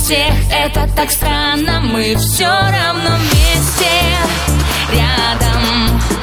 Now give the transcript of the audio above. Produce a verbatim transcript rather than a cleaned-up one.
всех, это так странно. Мы все равно вместе, рядом.